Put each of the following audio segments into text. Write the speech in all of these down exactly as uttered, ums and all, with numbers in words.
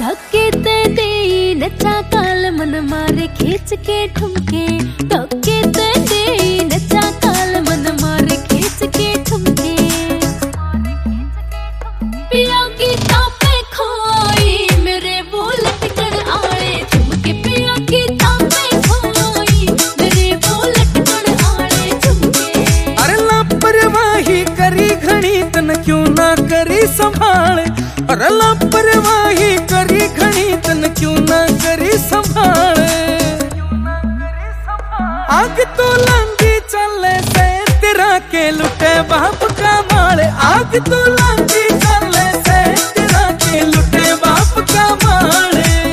धक्के ते दे नचा काल मन मारे खींच के ठुमके, धक्के ते दे नचा काल मन मारे खींच के ठुमके। पिया की तापे खोई मेरे बुलेट कर आड़े झुमके, पिया की तापे खोई मेरे बुलेट कर आड़े झुमके। अरे लापरवाही करी घणी तन क्यों ना करी संभाल, अरे लापरवाही करी घणी तन क्यों ना करी संभाल। आग तो लंगी चले से तेरा के लुटे बाप का माल, आग तो लंगी चले से तेरा के लुटे बाप का माल।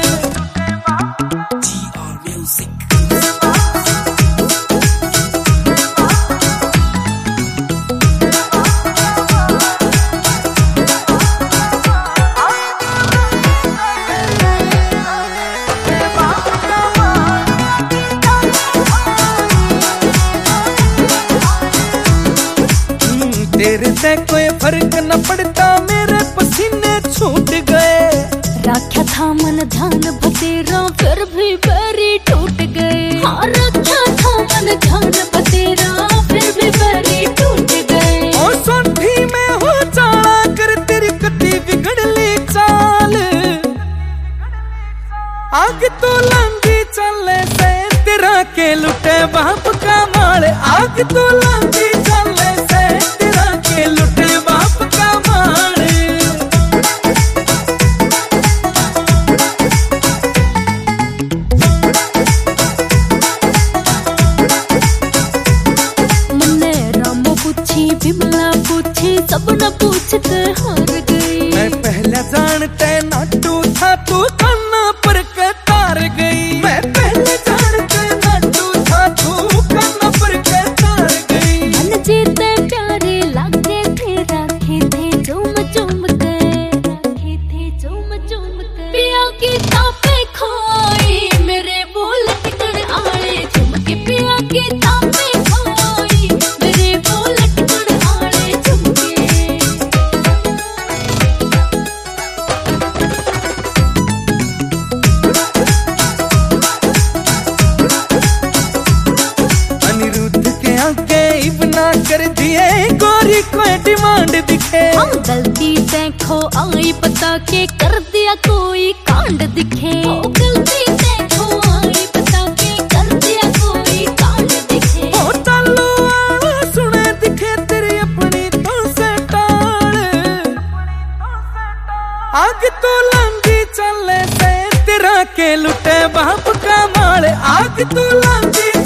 तेरे से कोई फर्क न पड़ता मेरे पसीने छूट गए। रखा था मन ध्यान बतेरा फिर भी पैरी टूट गए। हाँ रखा था मन ध्यान बतेरा फिर भी पैरी टूट गए। ओ सोठी में हो चाला कर तेरी कति बिगड़ली चाल, आग तो लंगी चले से तेरा के लुटे बाप का माल, आग तो लंगी चले से तेरा के लुटे बाप का माल। मन्ने रामो पूछी बिमला पूछी सब न पूछते हार गई। मैं पहले जानते नाटू था तू कान्ना पर कतार गई, मैं पहले जानते नाटू था तू कान्ना पर कतार गई। मन जीते प्यारे लागे थे राखे थे चूम चूम के, राखे थे चूम चूम के। पिया की तापे खोई मेरे बुलेट कर आड़े झुमके, पिया की तापे खोई मेरे बुलेट कर आड़े झुमके। अनिरुद्ध के आगे इबना कर दिए गोरी कोई डिमांड दिखे। हाँ गलती देखो आई पता के कर दिया कोई कांड दिखे। ओ गलती देखो आई पता के कर दिया कोई कांड दिखे। ओ तालू वाला सुने दिखे तेरी अपनी तो से टाल, आग तो लंगी चले से तेरा के लुटे बाप का माल, आग तो लंगी